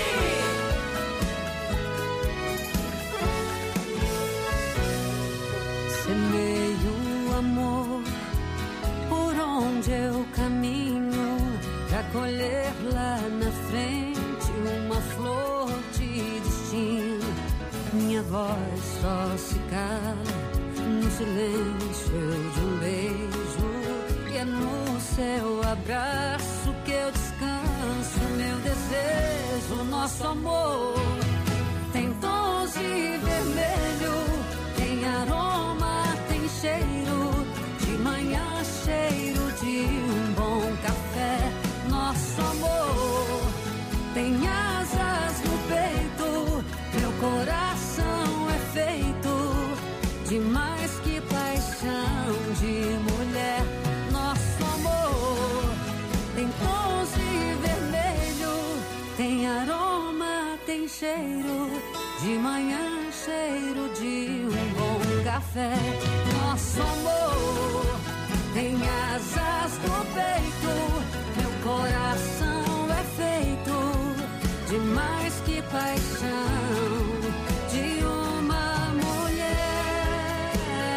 Semeio amor por onde eu caminho, pra colher lá na frente uma flor de destino. Minha voz só se cala no silêncio de um beijo, e é no seu abraço que eu descanso meu desejo. Nosso amor tem tons de vermelho, tem aroma, tem cheiro, de manhã cheiro de um bom café. Nosso amor tem asas no peito, meu coração é feito de mais que paixão de mulher. Nosso amor tem tons de vermelho, tem aroma, tem cheiro, de manhã cheiro de um bom café. Nosso amor tem asas no peito, meu coração é feito de mais que paixão de uma mulher.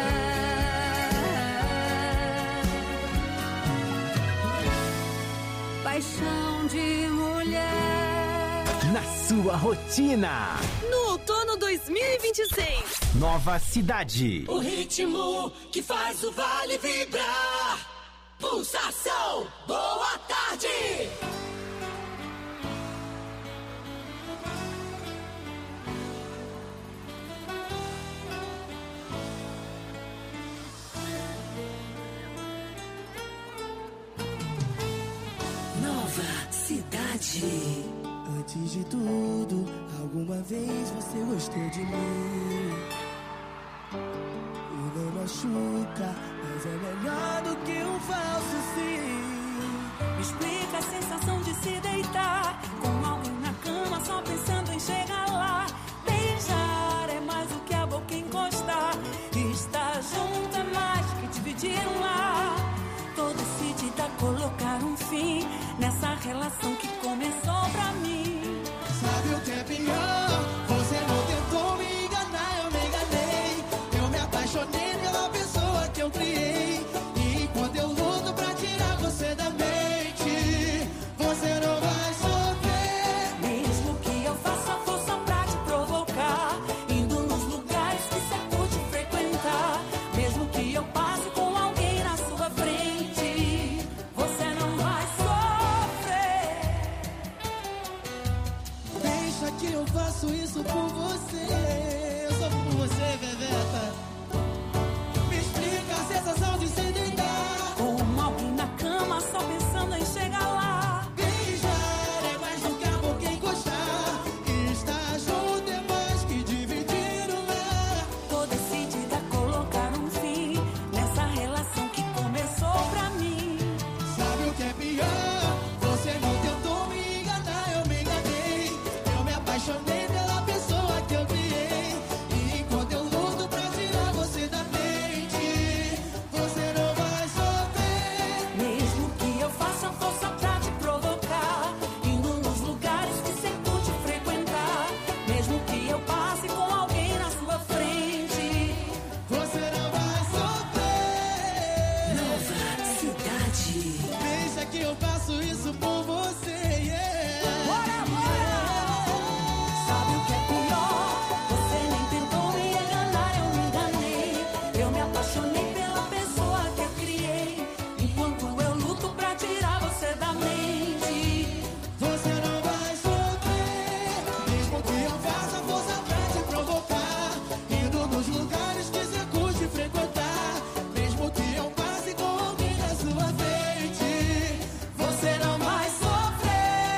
Paixão de mulher. Na sua rotina. No outono 2026. Nova Cidade. O ritmo que faz o vale vibrar. Pulsação, boa tarde. cidade. Antes de tudo, alguma vez você gostou de mim. E não machuca, mas é melhor do que um falso sim. Me explica a sensação de se deitar com alguém na cama só pensando em chegar lá. Beijar é mais do que a boca encostar. Estar junto é mais que dividir um lar. Tô decidida a colocar um fim nessa relação que começou pra mim. Sabe o que é pior? Você não tentou me enganar, eu me enganei. Eu me apaixonei pela pessoa que eu criei. E quando eu luto pra tirar você da mente, você não vai sofrer. Mesmo que eu faça força pra te provocar, indo nos lugares que você curte frequentar. Mesmo que eu passe com alguém na sua frente, você não vai sofrer. Deixa que eu faço isso por você. Eu sou por você, Bebeta. Me explica a sensação de se deitar com alguém na cama só pensando em chegar lá. Beijar é mais do que a boca encostar. Estar junto é mais que dividir um lar. Tô decidida a colocar um fim nessa relação que começou pra mim. Sabe o que é pior? Você não tentou me enganar, eu me enganei. Eu me apaixonei pela pessoa que eu criei. E quando eu luto pra tirar você da mente, você não vai sofrer. Mesmo que eu faça força pra te provocar, indo nos lugares que você curte frequentar. Mesmo que eu passe com alguém na sua frente, você não vai sofrer. Nova cidade. Deixa que eu faço isso por você, yeah. Bora, bora! Sabe o que é pior? Você nem tentou me enganar, eu me enganei. Eu me apaixonei pela pessoa que eu criei. Enquanto eu luto pra tirar você da mente, você não vai sofrer. Mesmo que eu faça força pra te provocar, indo nos lugares que você curte frequentar. Mesmo que eu passe com alguém na sua frente, você não vai sofrer.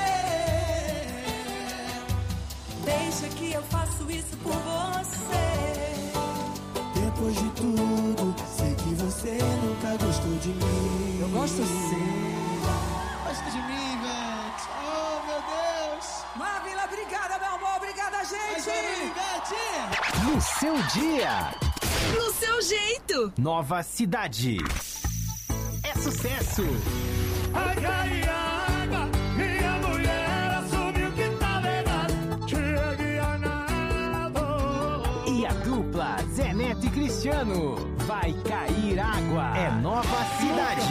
Deixa que eu faço isso por você. depois de tudo, sei que você nunca gostou de mim. Eu gosto sim. Gosta de mim, velho. Oh, meu Deus. Maravilha, obrigada, meu amor. Obrigada, gente. No seu dia. No seu jeito. Nova cidade. É sucesso. Ai, ai, água, minha mulher assumiu que tá errado. Cheguei a nada. E a dupla Zé Neto e Cristiano. Vai cair água. É Nova cidade.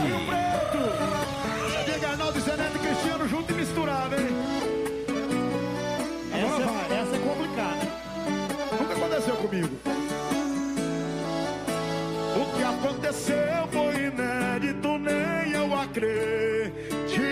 Chega Arnaldo, Zé Neto e Cristiano junto e misturado, hein? Essa é complicada. Nunca aconteceu comigo. O que aconteceu foi inédito, nem eu acreditei.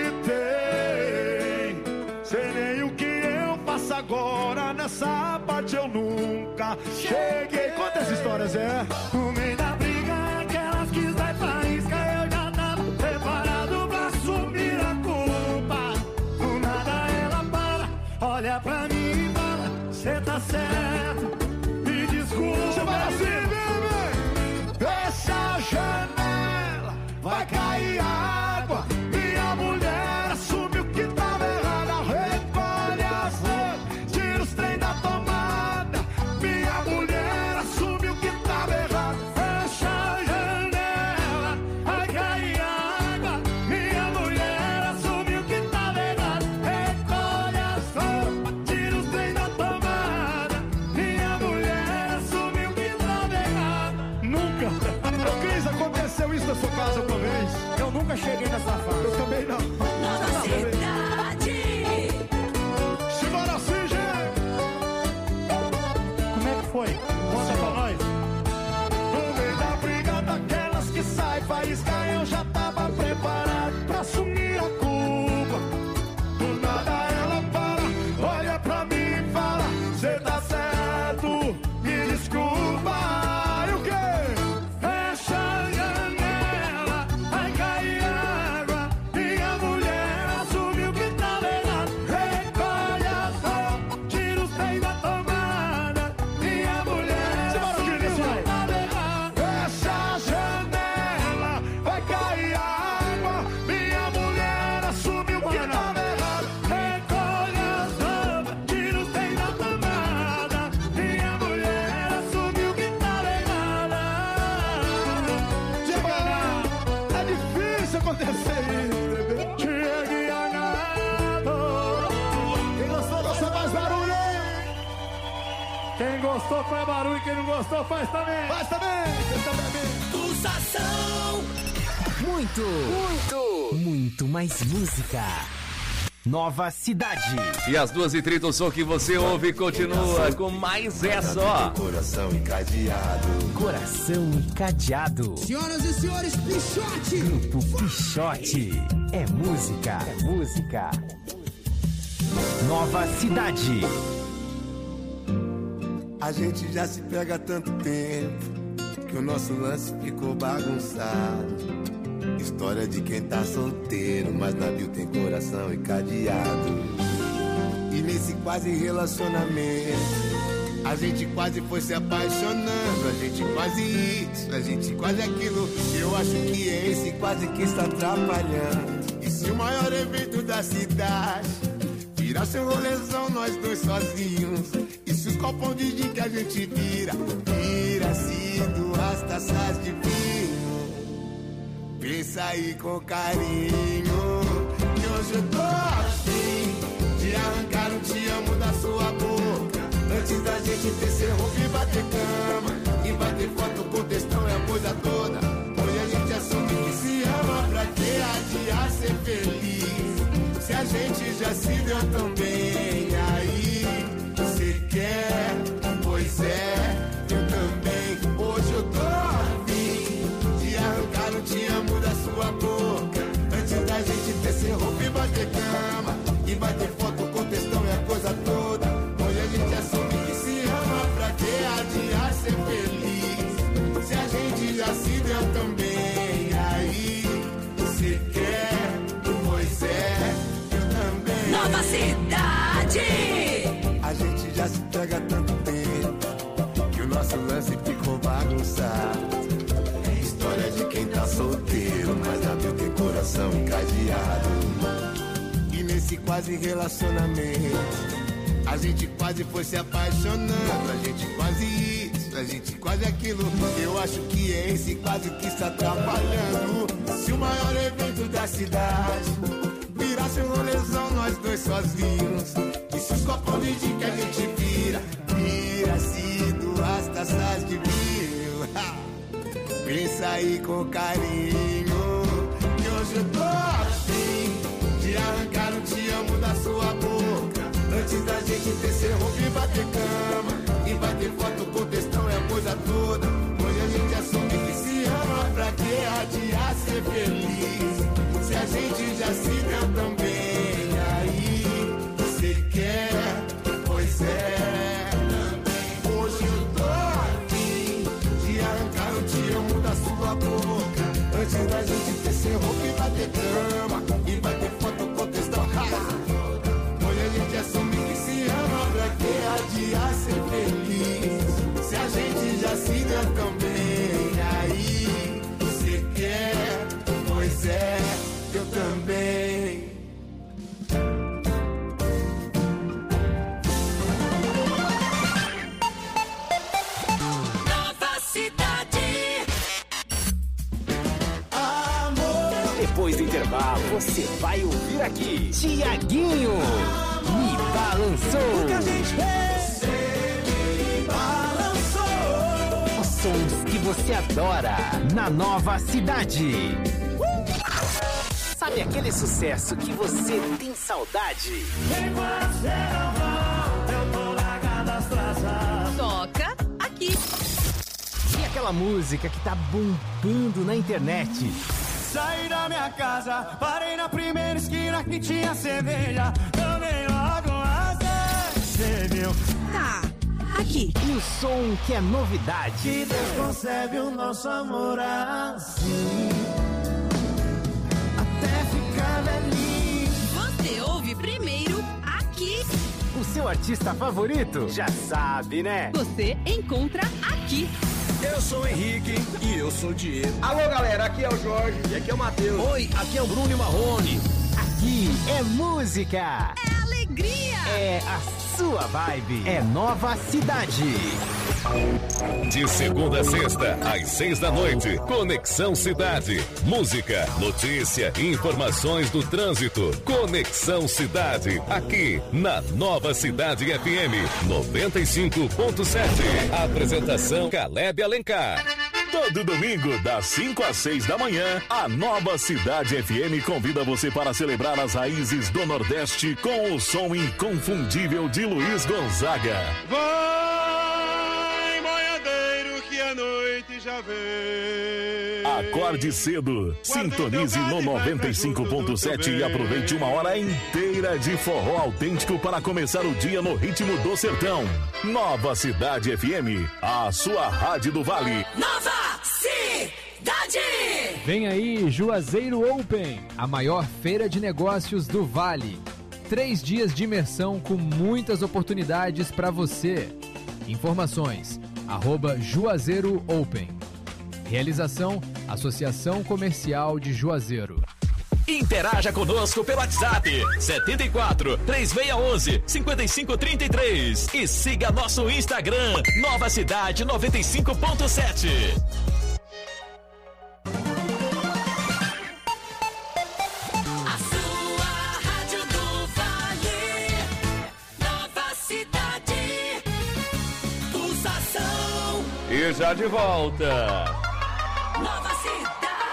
Sei nem o que eu faço agora, nessa parte eu nunca cheguei. Conta essa história, Zé. No meio da briga, aquelas que sai faísca, eu já tava preparado pra assumir a culpa. Do nada ela para, olha pra mim e fala, cê tá certo, me desculpa. Você vai assim, bebê. Essa janela vai cair água. Minha mulher assumiu que tava errada. Recolhe as roupas, tira os trem da tomada. Minha mulher assumiu que tava errada. Fecha a janela, vai cair água. Minha mulher assumiu que tava errada. Recolhe as roupas, tira os trem da tomada. Minha mulher assumiu que tava errada. gostou, faz barulho. Quem não gostou, faz também. Faz também. Quem tá bebendo. Pulsação. Muito mais música. Nova Cidade. E às 2h30 o som que você ouve continua com mais essa, ó. Coração encadeado. Coração encadeado. Senhoras e senhores, Pichote. Grupo Pichote. É música. Nova Cidade. A gente já se pega há tanto tempo que o nosso lance ficou bagunçado. História de quem tá solteiro, mas navio tem coração encadeado. E nesse quase relacionamento, a gente quase foi se apaixonando. A gente quase isso, a gente quase aquilo. Eu acho que é esse quase que está atrapalhando. E se o maior evento da cidade virar seu rolezão, nós dois sozinhos. E se os copão de gin que a gente vira-se duas taças de vinho. Pensa aí com carinho, que hoje eu tô afim de arrancar um te amo da sua boca. Antes da gente descer roupa e bater cama, e bater foto com textão e a coisa toda. Hoje a gente assume que se ama, pra que adiar ser feliz? Se a gente já se deu tão bem, aí cê quer? Pois é, eu também. Hoje eu tô afim de arrancar um te amo da sua boca. Antes da gente descer roupa e bater cama, e bater foto com textão e a coisa toda. Hoje a gente assume que se ama, pra que adiar ser feliz? Se a gente já se deu tão bem, aí cê quer? Pois é, eu também. Nova Cidade. A gente já se pega há tanto tempo que o nosso lance ficou bagunçado. É história de quem tá solteiro, mas navio tem coração encadeado. E nesse quase relacionamento, a gente quase foi se apaixonando. A gente quase isso, a gente quase aquilo. Eu acho que é esse quase que está atrapalhando. Se o maior evento da cidade virasse um rolezão, nós dois sozinhos. E se os copos de gin que a gente vira-se duas taças de vinho. Pensa aí com carinho, que hoje eu tô afim de arrancar um te amo da sua boca. Antes da gente descer roupa e bater cama, e bater foto com textão e a coisa toda. Hoje a gente assume que se ama, pra que adiar ser feliz? Se a gente já se deu tão bem, aí cê quer? Pois é, também. Hoje eu tô afim de arrancar um te amo da sua boca. Antes da gente descer roupa e bater cama, e bater foto com textão. Hoje a gente assume que se ama, pra que adiar ser feliz? Se a gente já se deu tão bem, aí cê quer? Pois é, eu também. Nova Cidade. Depois do intervalo, você vai ouvir aqui Tiaguinho. Me balançou. Muita gente me balançou. Os sons que você adora na Nova Cidade. Sabe aquele sucesso que você tem saudade? Enquanto você não volta, eu tô largado as traças. Toca aqui. E aquela música que tá bombando na internet? Saí da minha casa, parei na primeira esquina que tinha cerveja. Tomei logo você viu? Tá, aqui. E o som que é novidade? Que Deus concebe o nosso amor assim, até ficar velhinho. Você ouve primeiro aqui. O seu artista favorito? Já sabe, né? Você encontra aqui. Eu sou o Henrique e eu sou o Diego. Alô, galera, aqui é o Jorge e aqui é o Matheus. Oi, aqui é o Bruno e Marrone. Aqui é música. É alegria. É a sua vibe. É Nova Cidade. De segunda a sexta, às 6 da noite, Conexão Cidade. Música, notícia e informações do trânsito. Conexão Cidade, aqui na Nova Cidade FM 95.7. Apresentação Caleb Alencar. Todo domingo, das 5 às 6 da manhã, a Nova Cidade FM convida você para celebrar as raízes do Nordeste com o som inconfundível de Luiz Gonzaga. Vai, boiadeiro, que a noite já vem. Acorde cedo, sintonize no 95.7 e aproveite uma hora inteira de forró autêntico para começar o dia no ritmo do sertão. Nova Cidade FM, a sua rádio do Vale. Nova Cidade! Vem aí Juazeiro Open, a maior feira de negócios do Vale. 3 dias de imersão com muitas oportunidades para você. Informações, @Juazeiro Open. Realização, Associação Comercial de Juazeiro. Interaja conosco pelo WhatsApp 74 3611 5533 e siga nosso Instagram Nova Cidade 95.7. A sua rádio do Vale, Nova Cidade, pulsação. E já de volta. Nova Cidade.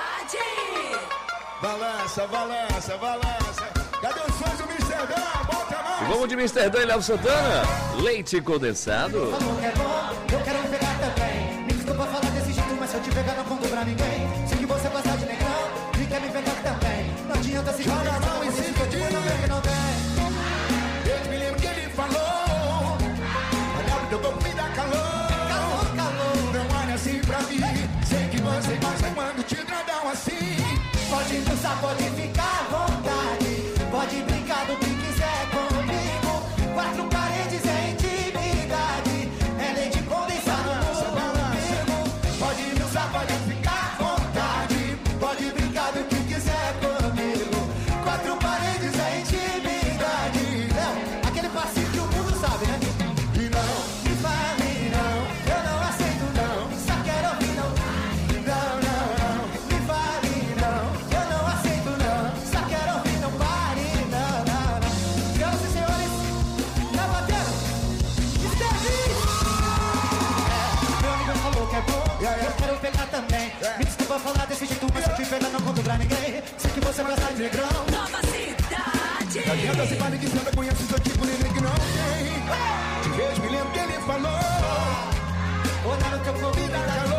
Balança, balança, balança. Cadê os fãs do Amsterdã? Bota a mão. E vamos de Amsterdã e Léo Santana. Leite condensado. Falou que é bom, eu quero me pegar também. Me desculpa falar desse jeito, mas se eu te pegar não conto pra ninguém. Sei que você gosta de negrão e quer me pegar também. Não adianta se jogar a mão em cima de que não tem. Eu me lembro que ele falou. Olha o teu corpo me dá calor. Calor, calor. Não olha assim pra mim. Sei que você gosta quando te tradam assim. Pode dançar, pode ficar à vontade. Pode brincar do que quiser comigo. 4 paredes é intimidade. É leite condensado comigo. Pode dançar, pode ficar à vontade. Pode brincar do que quiser comigo. 4 paredes é intimidade. Aquele passinho que o mundo sabe, né? E não me fale não, eu não aceito não. Só quero ouvir não. Não, não, não. Me fale não, eu não aceito não. Só quero ouvir não. Pare, não, não, não. Senhoras e senhores, tá batendo. Escrevi. Meu amigo falou que é bom, eu quero pegar também. Me desculpa falar desse jeito, mas se eu te pegar não conto pra ninguém. Sei que você gosta de negrão. Nova Cidade. não adianta se vale que você conhece o seu tipo, ninguém que não tem. Te vejo, me lembro que ele falou. Olha no teu corpo, me dá calor.